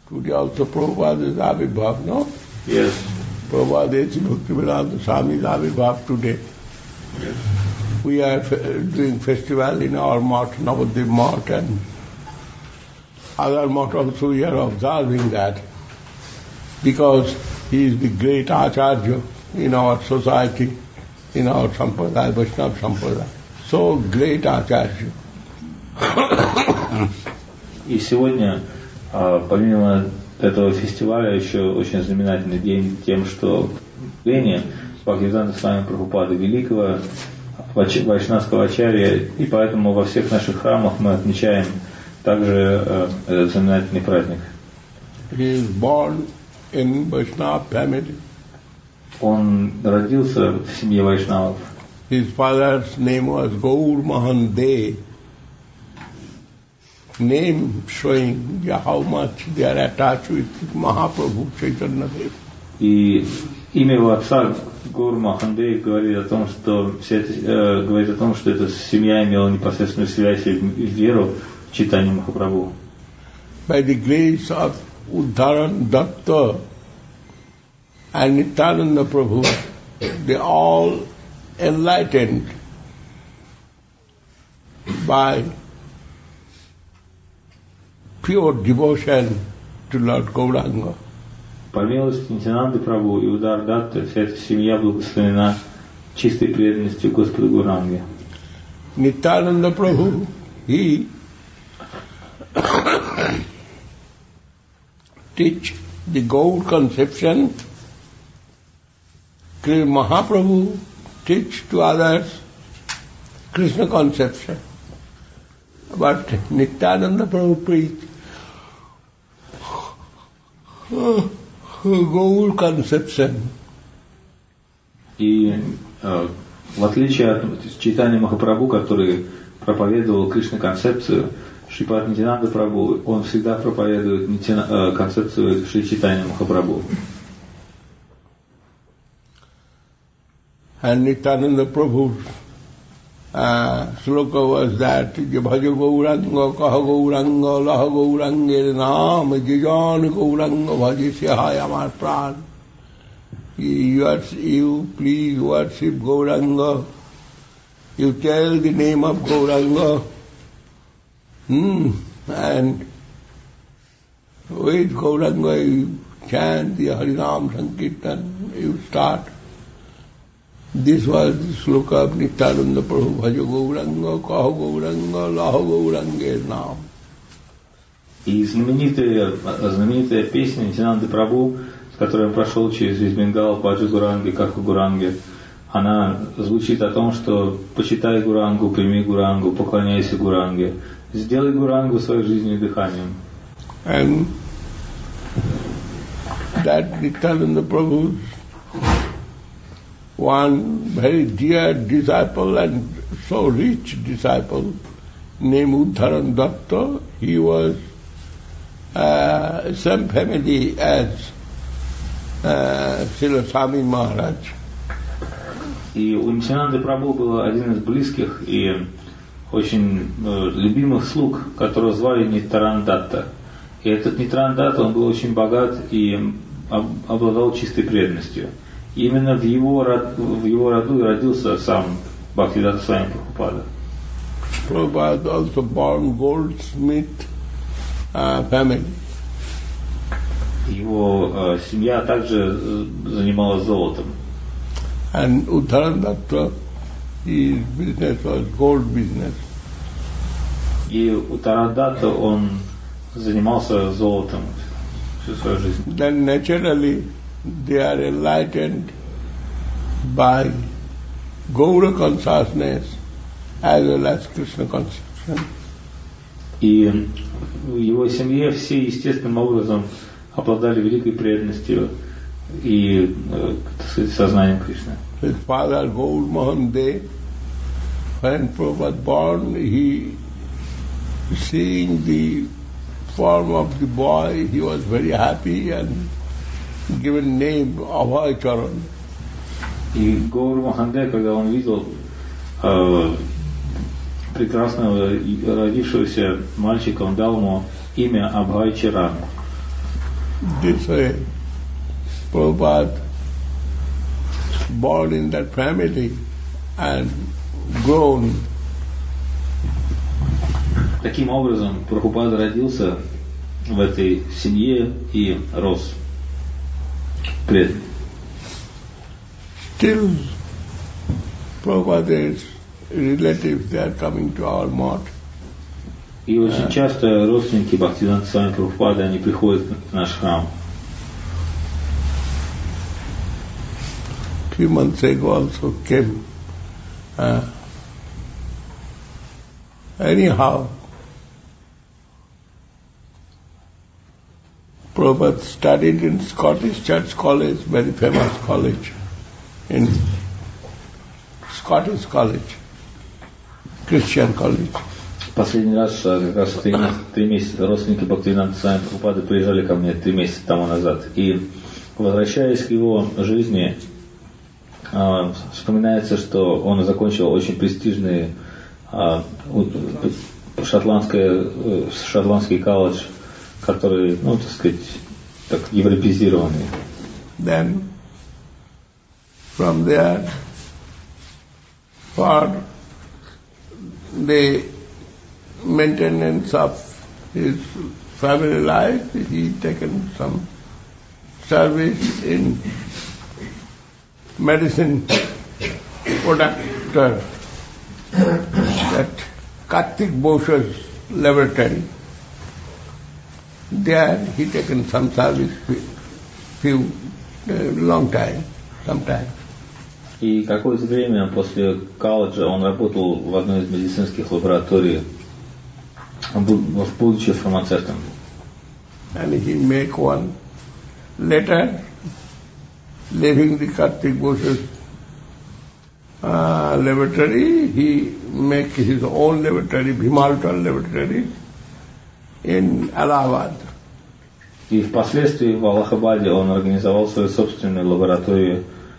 Today also Prabhupada is Abhirbhav, no? Yes. Prabhupada is Bhaktivedanta Swami is Abhirbhav today. Yes. We are doing festival in our mott, Navadvip mott, and other mott also we are observing that, because he is the great Acharya in our society, in our Sampradaya, Vaishnava Sampradaya. So great Acharya. И сегодня, помимо этого фестиваля, еще очень знаменательный день тем, что Лени Бхактивиданта Свами Прабхупады Великого, Вайшнавского Ачарья, и поэтому во всех наших храмах мы отмечаем также этот знаменательный праздник. He is born in Vaishnava family. Он родился в семье вайшнавов. His father's name was Gaur Mohan De. Name showing how much they are attached with Mahaprabhu Chaitanya Dev. И имя его отца Гаур Махандей говорит о том, что эта семья имела непосредственную связь и веру в Чайтанья Махапрабху. By the grace of Uddharan Datta and Nityananda Prabhu, they all enlightened by pure devotion to Lord Gauranga. По милости Нитянанды Прабху и Удар Датты вся эта семья благословена чистой преданностью Господу Гауранге. Nityananda Prabhu, he teach the Gaur conception. Mahaprabhu teach to others Krishna conception. But Nityananda Prabhu preach Gaur conception. И в отличие от Чайтанья Махапрабху, который проповедовал Кришна концепцию, Шрипад Нитянанда Прабху, он всегда проповедует концепцию Шри Чайтанья Махапрабху. And Nityananda Prabhu's sloka was that Bhaja Gauranga, Kaha Gauranga, Laha Gauranga, Naam, Jijan Gauranga, Bhajisya Hai Amar Pran. You please worship Gauranga. You tell the name of Gauranga. And with Gauranga you chant the Harinam Sankirtan, you start. This was the sloka of Nityananda Prabhu, Bhaja Gauranga, Kaha Gauranga, Laha Gauranga Naam. И знаменитая песня Нитянанды Прабху, с которой он прошел через весь Бенгал, Баджа Гуранги, Каха Гуранги, она звучит о том, что почитай Гурангу, прими Гурангу, поклоняйся Гуранге, сделай Гурангу своей жизнью и дыханием. And that Nityananda Prabhu's one very dear disciple and so rich disciple named Uddharan Datta, he was same family as Srila Swami Maharaj. И у Нитянанды Прабху был один из близких и очень любимых слуг, которого звали Нитаран Датта. И этот Нитаран Датта, он был очень богат и обладал чистой преданностью. И именно в его роду и родился сам Бхактивиданта Свами Прабхупада. Prabhupada also born goldsmith family. Его семья также занималась золотом. And Uddharan Datta, his business was gold business. И Уттаран Датта, он занимался золотом всю свою жизнь. Then naturally they are enlightened by Gaura consciousness as well as Krishna conception. И в его семье все естественным образом обладали великой преданностью и, так сказать, сознанием Кришны. His father Gaur Mohan De, when Prabhupada born, he seeing the form of the boy, he was very happy and given name Abhay Charan. И Гаур Маханде, когда он видел прекрасного родившегося мальчика, он дал ему имя Абхай Чаран. this way. Prabhupada born in that family and grown. Таким образом, Прабхупада родился в этой семье и рос при этом. Still, Prabhupada's relatives, they are coming to our mosque. И очень часто родственники Бхактивинода Свами Прабхупады, они приходят в наш храм. 3 months ago also came. Anyhow, Prabhupada studied in Scottish Church College, very famous college, in Scottish College, Christian College. Последний раз, как раз 3 месяца, родственники Бхактивинода Свами Прабхупады приезжали ко мне 3 месяца тому назад. И возвращаясь к его жизни, вспоминается, что он закончил очень престижный шотландский колледж, который, ну, так сказать, так европеизированный. Then from there, for the maintenance of his family life, he taken some service in medicine productor, that Karthik Bosa's laboratory. There he taken some service long time, sometime. И какое-то время после колледжа он работал в одной из медицинских лабораторий, будучи фармацевтом. And he make one letter leaving the Karthik Bosa's laboratory. He make his own laboratory, Bhimaltal laboratory, in Allahabad. И впоследствии в Аллахабаде он организовал свою собственную лабораторию,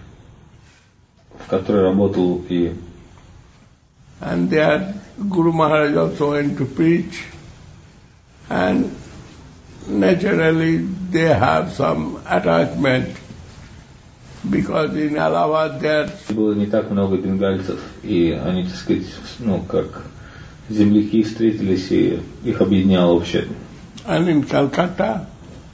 в которой работал и... And there Guru Maharaj also went to preach, and naturally they have some attachment, because in Allahabad there... Было не так много бенгальцев, и они, так сказать, ну, как земляки встретились, и их объединяло общее. And in Calcutta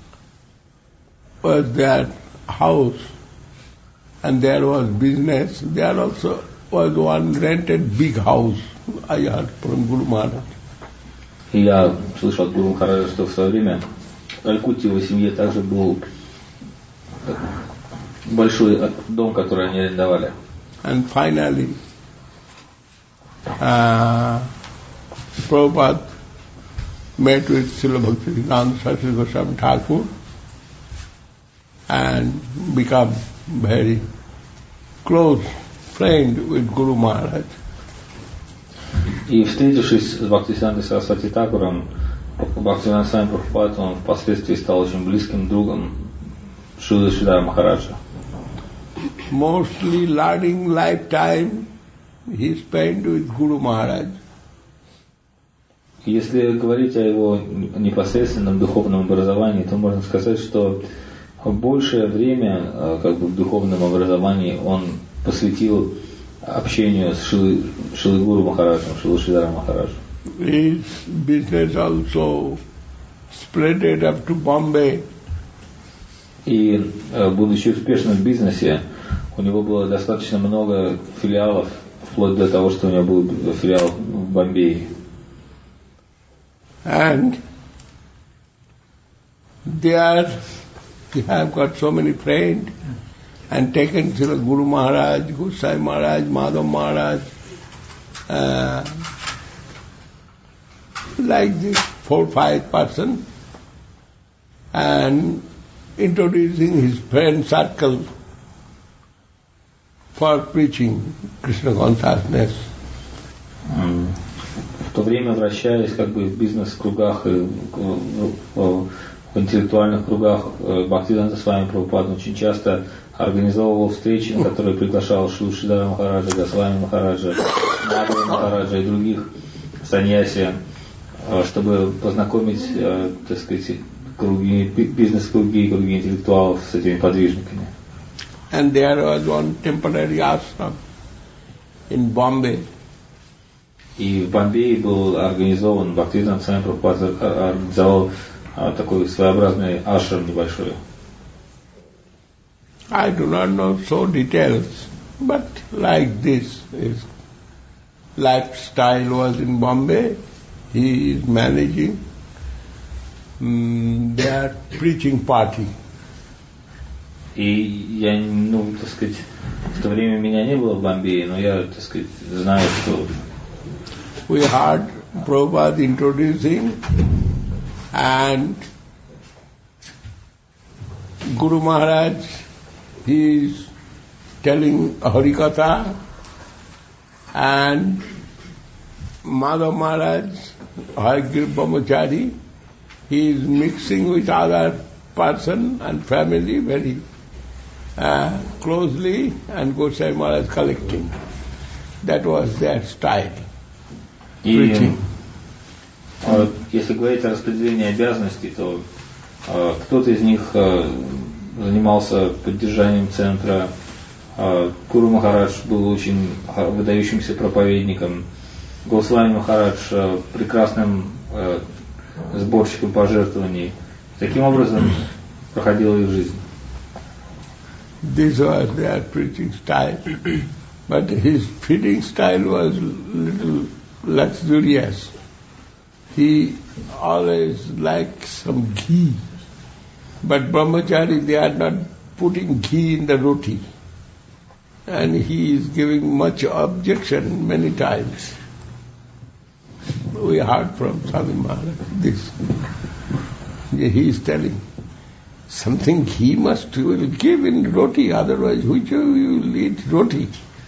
was their house, and there was business. There also was one rented big house, I heard from Guru Maharaj. И я слышал от Гуру Махараджа, что в свое время в Калькутте его семье также был большой дом, который они арендовали. And finally, Prabhupada met with Srila Bhaktivedanta Saraswati Goswami Thakur and become very close friend with Guru Maharaj. И встретившись с Бхактисидантой Сарасвати Такуром, Бхактивинода Свами Прабхупада, он впоследствии стал очень близким другом Шрилы Шридхара Махараджа. Mostly learning lifetime he spent with Guru Maharaj. Если говорить о его непосредственном духовном образовании, то можно сказать, что большее время как бы, в духовном образовании он посвятил общению с Шрилой Гуру Махараджем, Шрилой Шридхаром Махараджем. His business also spread it up to Bombay. И будучи успешным в бизнесе, у него было достаточно много филиалов, вплоть до того, что у него был филиал в Бомбее. And there he have got so many friends and taken Srila Guru Maharaj, Gosai Maharaj, Madhav Maharaj, like this 4-5 persons, and introducing his friend circle for preaching Krishna consciousness. В то время, вращаясь как бы в бизнес-кругах и в интеллектуальных кругах, Бхактивинода Свами Прабхупада очень часто организовывал встречи, на которые приглашал Шрилу Шридхара Махараджа, Госвами Махараджа, Мадхава Махараджа и других саньяси, чтобы познакомить, так сказать, круги, бизнес-круги, круги интеллектуалов с этими подвижниками. And there was one temporary ashram in Bombay. И в Бомбее был организован, Бхактивиданта Свами Прабхупада организовал такой своеобразный ашрам небольшой. I do not know so details, but like this, his lifestyle was in Bombay. He is managing their preaching party. И я, так сказать, в то время меня не было в Бомбее, но я, так сказать, знаю, что... We heard Prabhupada introducing, and Guru Maharaj, he is telling Harikatha, and Madhav Maharaj, Hayagriva Brahmachari, he is mixing with other person and family very closely, and Gosai Maharaj collecting. That was their style. И если говорить о распределении обязанностей, то кто-то из них занимался поддержанием центра. Гуру Махарадж был очень выдающимся проповедником. Госвами Махарадж прекрасным сборщиком пожертвований. Таким образом проходила их жизнь. This was their preaching style, but his feeding style was little luxurious. He always liked some ghee, but Brahmachari, they are not putting ghee in the roti, and he is giving much objection many times. We heard from Swami Maharaj this. He is telling, something he must will give in roti, otherwise which you will eat roti.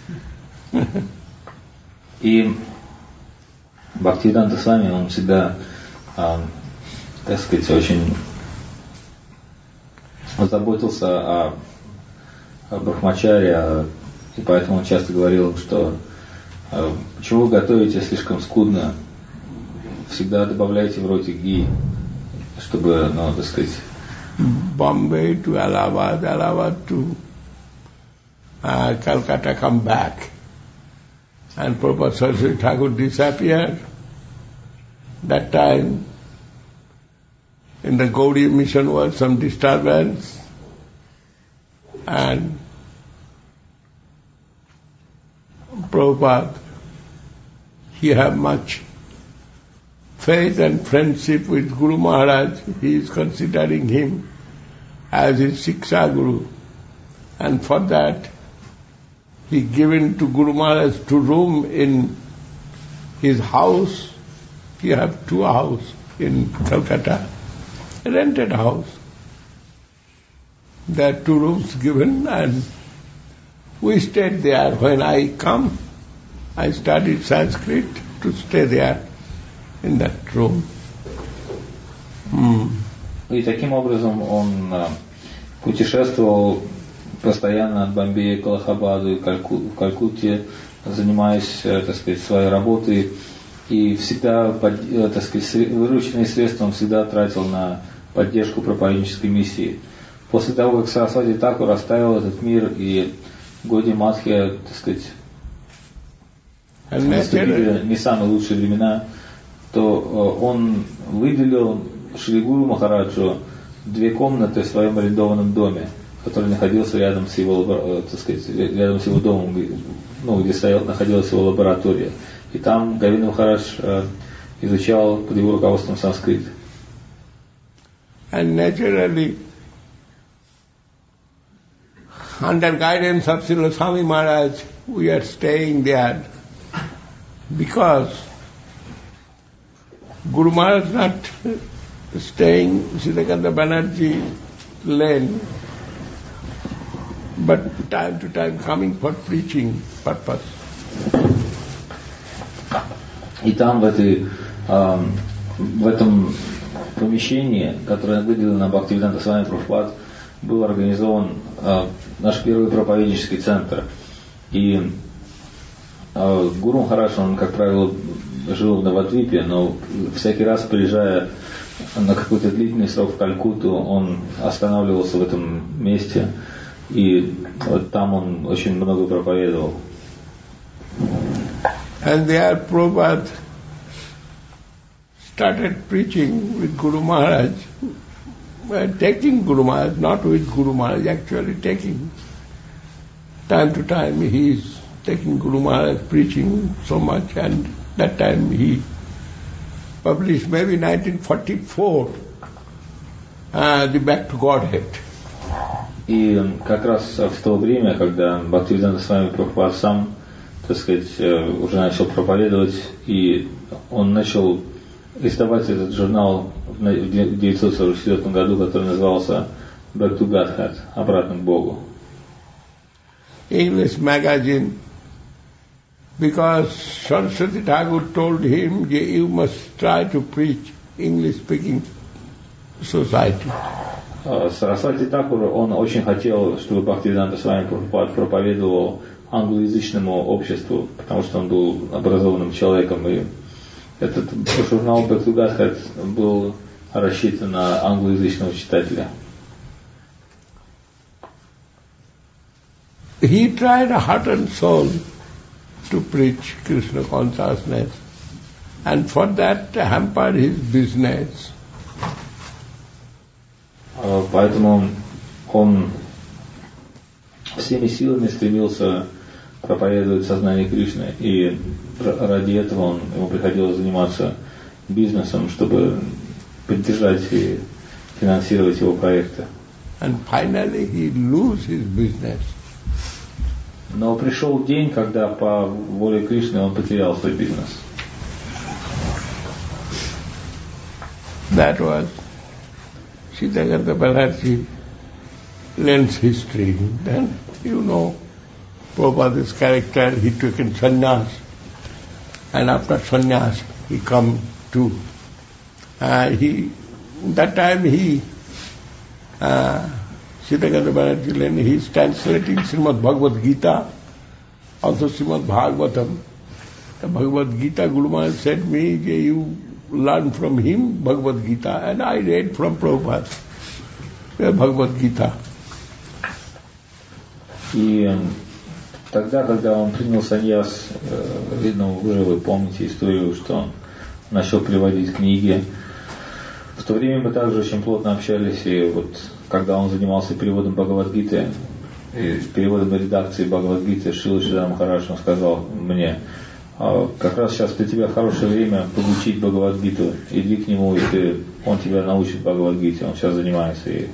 И Бхактивиданта Свами, он всегда, так сказать, очень заботился о брахмачаре, и поэтому он часто говорил, что почему вы готовите слишком скудно, всегда добавляйте в ротик ги, чтобы, так сказать... Bombay to Allahabad, Allahabad to Calcutta, come back. And Prabhupada Saraswati Thakur disappeared. That time in the Gaudiya mission was some disturbance, and Prabhupada, he had much faith and friendship with Guru Maharaj. He is considering him as his Shiksha Guru, and for that he given to Guru Maharaj 2 rooms in his house. He have 2 houses in Calcutta, a rented house. There are 2 rooms given, and we stayed there. When I come, I studied Sanskrit to stay there in that room. И таким образом он путешествовал постоянно от Бомбея к Аллахабаду и в Калькутте, занимаясь, так сказать, своей работой, и всегда, так сказать, вырученные средства он всегда тратил на поддержку проповеднической миссии. После того, как Сарасвати Такур оставил этот мир и Годи Мадхья, так сказать, наступили не самые лучшие времена, то он выделил Шри Гуру Махараджу 2 комнаты в своем арендованном доме, который находился рядом с его, так сказать, рядом с его домом, где находилась его лаборатория. И там Говинда Махарадж изучал под его руководством санскрит. And naturally, under guidance of Srila Swami Maharaj, we are staying there because Guru Maharaj not staying Siddhakanta Banerjee lane, but time to time coming for preaching purpose. И там в этом помещении, которое выделено Бхактивиданта Свами Прабхупад, был организован наш первый проповеднический центр. И Гуру Махарадж, он, как правило, жил в Навадвипе, но всякий раз, приезжая на какой-то длительный срок в Калькутту, он останавливался в этом месте, и вот там он очень много проповедовал. And there Prabhupada started preaching with Guru Maharaj, taking Guru Maharaj, not with Guru Maharaj, actually taking. Time to time he is taking Guru Maharaj preaching so much, and that time he published maybe 1944 the Back to Godhead. И как раз в то время, когда Бхактивиданта Свами Прабхупад сам, так сказать, уже начал проповедовать, и он начал издавать этот журнал в 1944 году, который назывался Back to Godhead, обратно к Богу. English magazine, because Saraswati Thakur told him, you must try to preach English-speaking society. Сарасвати Такур, он очень хотел, чтобы Бхактивиданта Свами Прабхупад проповедовал англоязычному обществу, потому что он был образованным человеком, и этот журнал Back to Godhead был рассчитан на англоязычного читателя. He tried heart and soul to preach Krishna consciousness, and for that hampered his business. Поэтому он всеми силами стремился проповедовать сознание Кришны, и ради этого ему приходилось заниматься бизнесом, чтобы поддержать и финансировать его проекты. And finally he lose his business. Но пришел день, когда по воле Кришны он потерял свой бизнес. That was Siddhagata Banerjee lends history. Then, you know, Prabhupada's character, he took in sannyas, and after sannyas he come to, that time Siddhagata Banerjee lends, he is translating Srimad Bhagavad Gita, also Srimad Bhagavatam. The Bhagavad Gita, Guru Maharaj said me, you learn from him Bhagavad Gita, and I read from Prabhupada Bhagavad Gita. И тогда, когда он принял саньяс, видно, вы помните историю, что он начал переводить книги. В то время мы также очень плотно общались, и вот когда он занимался переводом Бхагавад-гиты, и переводом и редакцией Бхагавад-гиты, Шрила Шридхар Махарадж, он сказал мне, как раз сейчас для тебя хорошее время подучить Бхагавад-гиту, иди к нему, и он тебя научит Бхагавад-гите, он сейчас занимается ей.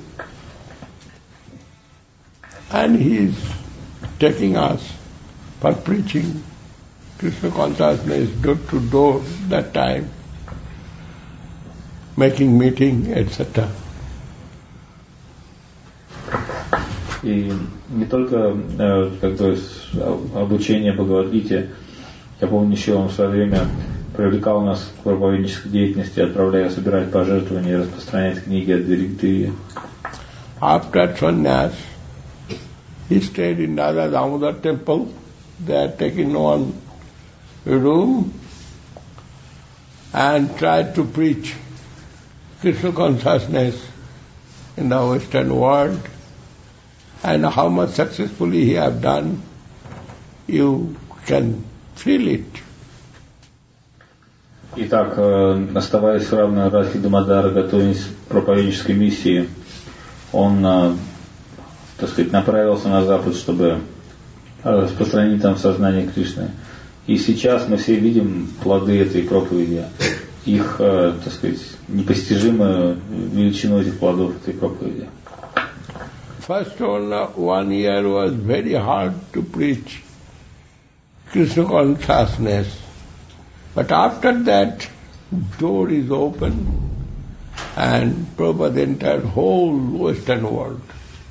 And he is taking us for preaching Krishna consciousness door to door that time, making meeting, etc. И не только как бы обучение Бхагавад-гите, я помню, еще он в свое время привлекал нас к проповеднической деятельности, отправляя собирать пожертвования и распространять книги от двери к двери. After sannyas, he stayed in Radha Damodar temple. They had taken one room and tried to preach Krishna consciousness in the Western world. And how much successfully he have done, you can feel it. Итак, оставаясь в Радхи Дамодара, готовясь к проповеднической миссии, он, так сказать, направился на Запад, чтобы распространить там сознание Кришны. И сейчас мы все видим плоды этой проповеди, их, так сказать, непостижимую величину этих плодов этой проповеди. First 1 year was very hard to preach Krishna consciousness. But after that, door is open and Prabhupada entered whole Western world.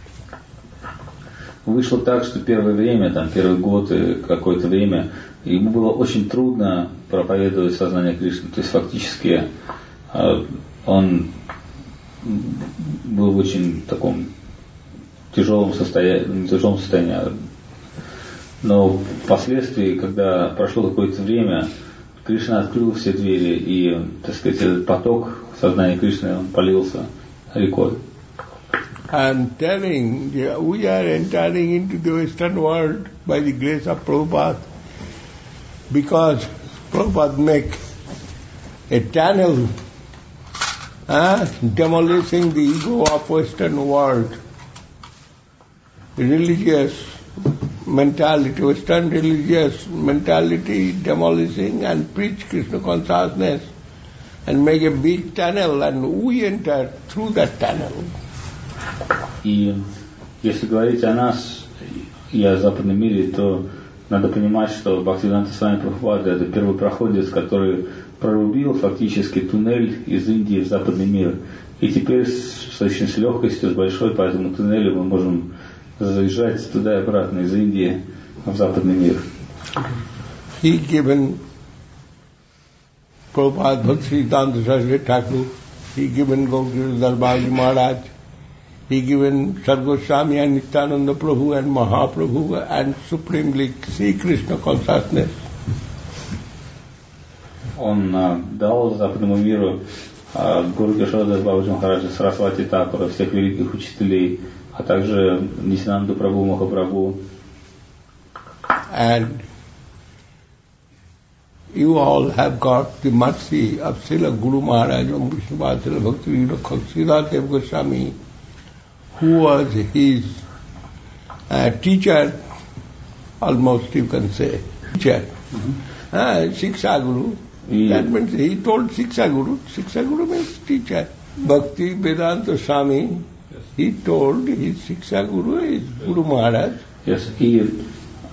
Вышло так, что первое время, там, первый год и какое-то время, ему было очень трудно проповедовать сознание Кришны. То есть фактически он был в очень таком тяжелом состоянии. Но впоследствии, когда прошло какое-то время, Кришна открыл все двери, и, так сказать, этот поток сознание Кришны, он полился рекой. And telling, we are entering into the Western world by the grace of Prabhupada, because Prabhupada make a tunnel, demolishing the ego of Western world, religious mentality, Western religious mentality, demolishing and preach Krishna consciousness and make a big tunnel, and we enter through that tunnel. И если говорить о нас и о западном мире, то надо понимать, что Бхактивинода Свами Прабхупада — это первопроходец, который прорубил фактически туннель из Индии в западный мир. И теперь с очень легкостью, с большой по этому туннелю мы можем заезжать туда и обратно из Индии в западный мир. He given Prabhupada Bhaktisiddhanta Saraswati Thakur, he given Gauriya Darbaji Maharaj, he given Sargoswami and Nityananda Prabhu and Mahaprabhu and supremely Sri Krishna consciousness. Он дал западному миру Гуру Кешода Бабаджи Махараджа, Сарасвати Такура, всех великих учителей, а также Нитянанду Прабhu, Махапрабху. And you all have got the mercy of Srila Guru Maharaj, Vishnupada Srila Bhakti Siddhartha Deva Goswami, who was his teacher, almost you can say, teacher. Shiksha Guru. That means he told Shiksha Guru. Shiksha Guru means teacher. Bhakti Vedanta Swami, he told his Shiksha Guru is Guru Maharaj. Yes. И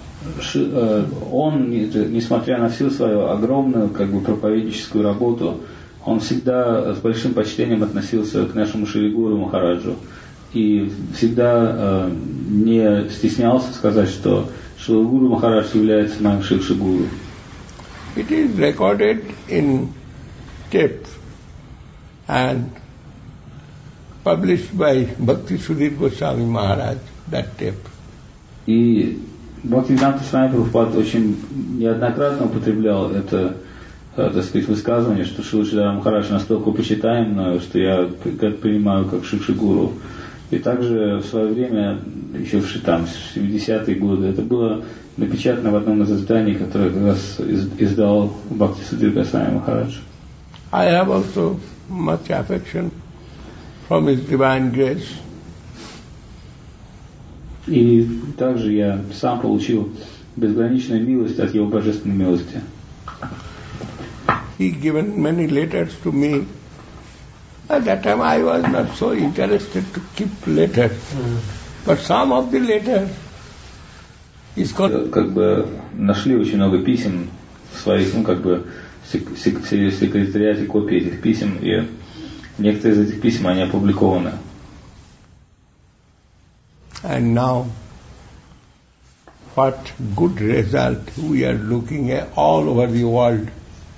он, несмотря на всю свою огромную проповедническую работу, он всегда с большим почтением относился к нашему Шри Гуру Махараджу и всегда не стеснялся сказать, что Шри Гуру Махарадж является моим Шикша Гуру. It is recorded in tape and published by Bhakti Sudhir Goswami Maharaj, that tape. И Бхактивинода Свами Прабхупада очень неоднократно употреблял это, так сказать, высказывание, что Шрила Шридхар Махарадж настолько почитаем мною, что я принимаю как Шикша Гуру. И также в свое время, еще в 70-е годы, это было напечатано в одном из изданий, которое как раз издал Бхакти Судхир Госвами Махарадж. I have also much affection from His Divine Grace. И также я сам получил безграничную милость от Его божественной милости. He given many letters to me. At that time I was not so interested to keep letters. But some of the letters is called... Как бы нашли очень много писем в своих, секретариате копии этих писем, и некоторые из этих писем, они опубликованы. And now, what good result we are looking at all over the world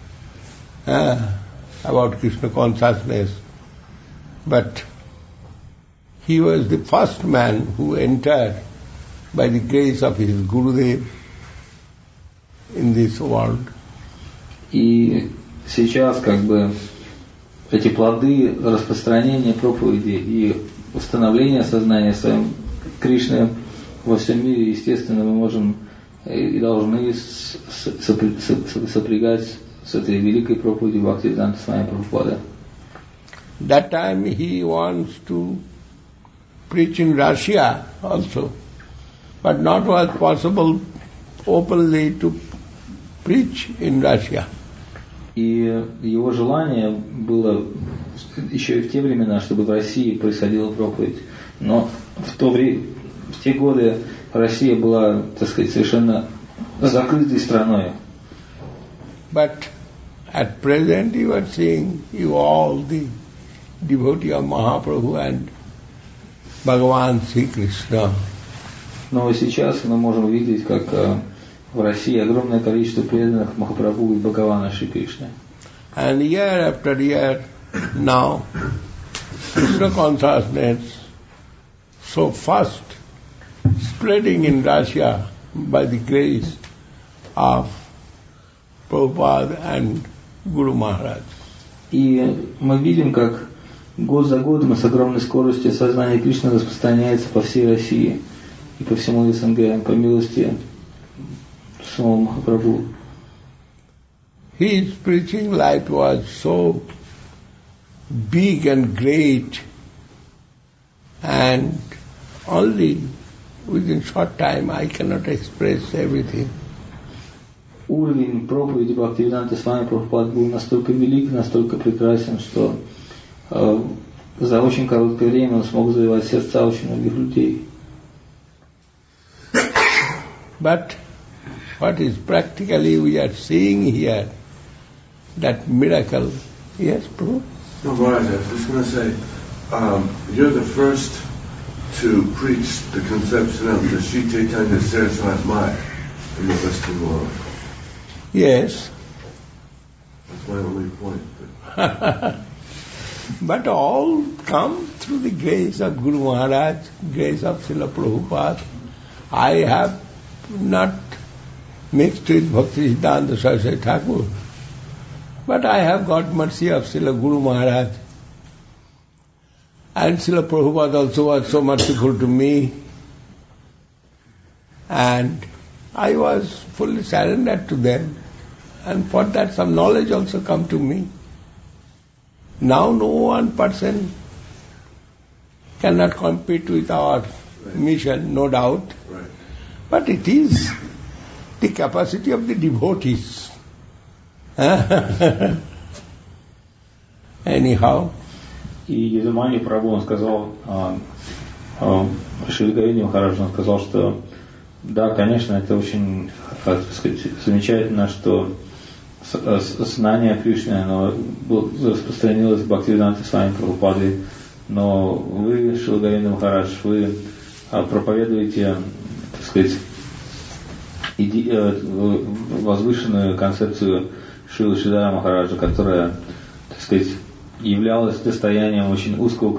about Krishna consciousness. But he was the first man who entered by the grace of his Gurudev in this world. И сейчас эти плоды распространения проповеди и установления сознания своим Кришны во всем мире, естественно, мы можем и должны сопрягать с этой великой проповедью Бхактивинода Свами Прабхупада. That time he wants to preach in Russia also, but not was possible openly to preach in Russia. И его желание было еще и в те времена, чтобы в России происходила проповедь. Но в те годы Россия была, так сказать, совершенно закрытой страной. But at present you are seeing all the devotee of Mahaprabhu and Bhagavan Sri Krishna. Но сейчас мы можем видеть, как в России огромное количество преданных Махапрабху и Бхагавана Шри Кришны. And year after year now, Krishna consciousness so fast spreading in Russia by the grace of Prabhupada and Guru Maharaj. И мы видим, как год за годом и с огромной скоростью сознание Кришны распространяется по всей России и по всему СНГ, по милости самого Махапрабху. His preaching life was so big and great, and only within short time I cannot express everything. Уровень проповеди Бхактивиданта Свами Прабхупады был настолько велик, настолько прекрасен, что за очень короткое время он смог завоевать сердца очень многих людей. But what is practically we are seeing here, that miracle. Yes, Prabhu? No, Maharaj, I was just going to say, you're the first to preach the conception of the Sri Chaitanya Saraswati Maya in the Western world. Yes. That's my only point. But all come through the grace of Guru Maharaj, grace of Srila Prabhupada. I have not mixed with Bhakti Siddhanta Saraswati Thakur, but I have got mercy of Srila Guru Maharaj. And Srila Prabhupada also was so merciful to me. And I was fully surrendered to them. And for that some knowledge also come to me. Now no one person cannot compete with our mission, no doubt. Right. But it is the capacity of the devotees. Anyhow. И Ядумани Прабху, он сказал, Шри Говинда Махарадж, он сказал, что да, конечно, это очень, так сказать, замечательно, что знание Кришны, оно распространилось в Бхактивиданта Свами Прабхупады, но вы, Шри Говинда Махарадж, вы проповедуете, так сказать, возвышенную концепцию Шрила Шридхара Махараджа, которая, так сказать, являлась достоянием очень узкого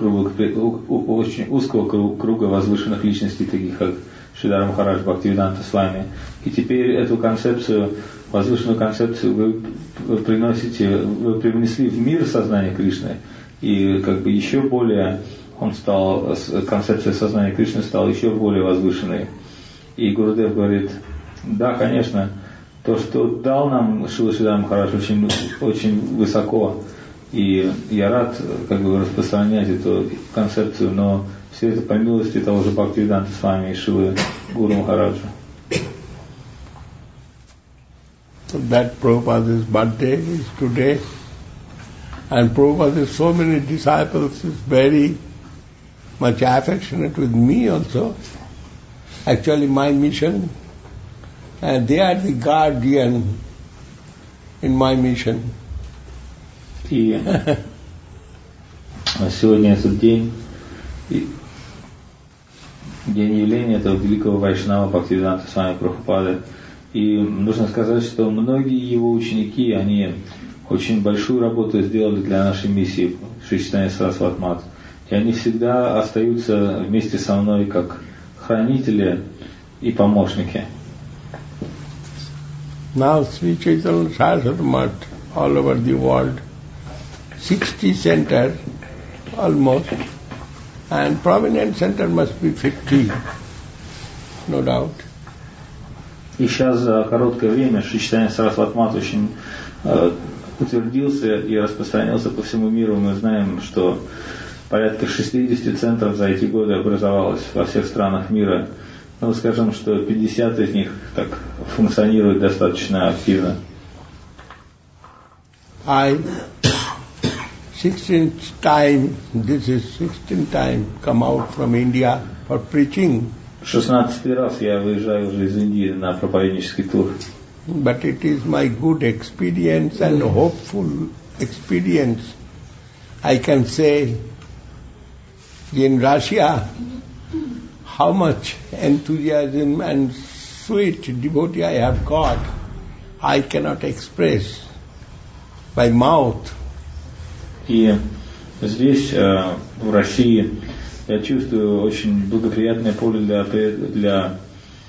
круга возвышенных личностей, таких как Шридхар Махарадж, Бхактивиданта Свами. И теперь эту концепцию, возвышенную концепцию вы привнесли в мир сознания Кришны, и как бы еще более концепция сознания Кришны стала еще более возвышенной. И Гурудев говорит, да, конечно, то, что дал нам Шрила Шридхар Махарадж, очень, очень высоко, и я рад как бы распространять эту концепцию, но все это по милости того же Бхактивиданта Свами и Шрилы Гуру Махараджа. That Prabhupada's birthday is today, and Prabhupada has so many disciples, is very much affectionate with me also. Actually my mission, and they are the guardian in my mission. И сегодня этот день явления этого великого вайшнава Бхактивиданта Свами Прабхупады. И нужно сказать, что многие его ученики, они очень большую работу сделали для нашей миссии Шри Чайтанья Сарасвати Мат. И они всегда остаются вместе со мной как хранители и помощники. Now Sri Chaitanya Saraswati Mat all over the world, 60 centers almost, and prominent center must be 50, no doubt. И сейчас за короткое время Шри Чайтанья Сарасвати Мат очень утвердился и распространился по всему миру. Мы знаем, что порядка 60 центров за эти годы образовалось во всех странах мира. Ну, скажем, что 50 из них так функционируют достаточно активно. 16th time come out from India for preaching. 16-й раз я выезжаю уже из Индии на проповеднический тур. But it is my good experience and hopeful experience. I can say in Russia how much enthusiasm and sweet devotee I have got, I cannot express by mouth. И здесь, в России, я чувствую очень благоприятное поле для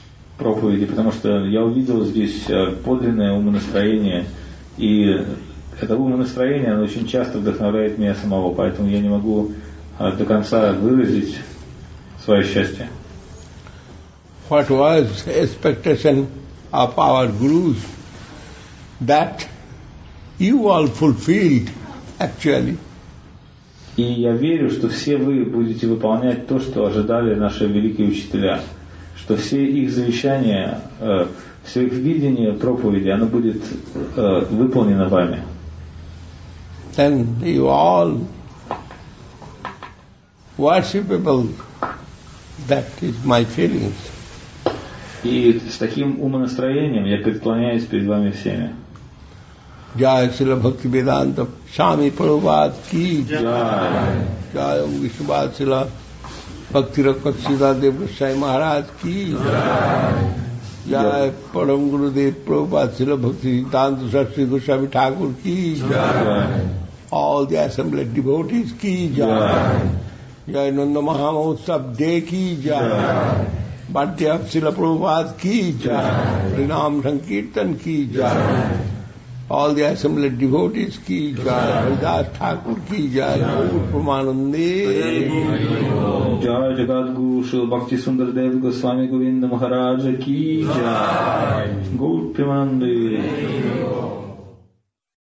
проповеди, потому что я увидел здесь подлинное умонастроение и это умонастроение, оно очень часто вдохновляет меня самого, поэтому я не могу до конца выразить свое счастье. What was expectation of our gurus, that you all fulfilled actually. И я верю, что все вы будете выполнять то, что ожидали наши великие учителя, что все их завещания, все их видение проповеди, оно будет выполнено вами. Then you all worshipable, that is my feelings. И с таким умонастроением я преклоняюсь перед вами всеми. Jai Srila Bhaktivedanta Swami Prabhupada ki Jai. Jai Om Vishwabad Srila Bhakti Rakat Siddhadev Goswami Maharaj ki Jai Param Gurudev Prabhupada Srila Bhakti Siddhanta Saraswati Goswami Thakur ki Jai. All the assembled devotees ki Jai. Jai Nanda Mahamotsav Day ki Jai. Birthday of Srila Prabhupada ki Jai. Harinam Sankirtan ki Jai. All the assembled devotees ki Jai. Haridas Thakur ki Jai. Gaur Pramanande. Jai Jagat Guru Srila Bhakti Sundar Dev Goswami Govinda Maharaj ki Jai. Gaur Pramanande.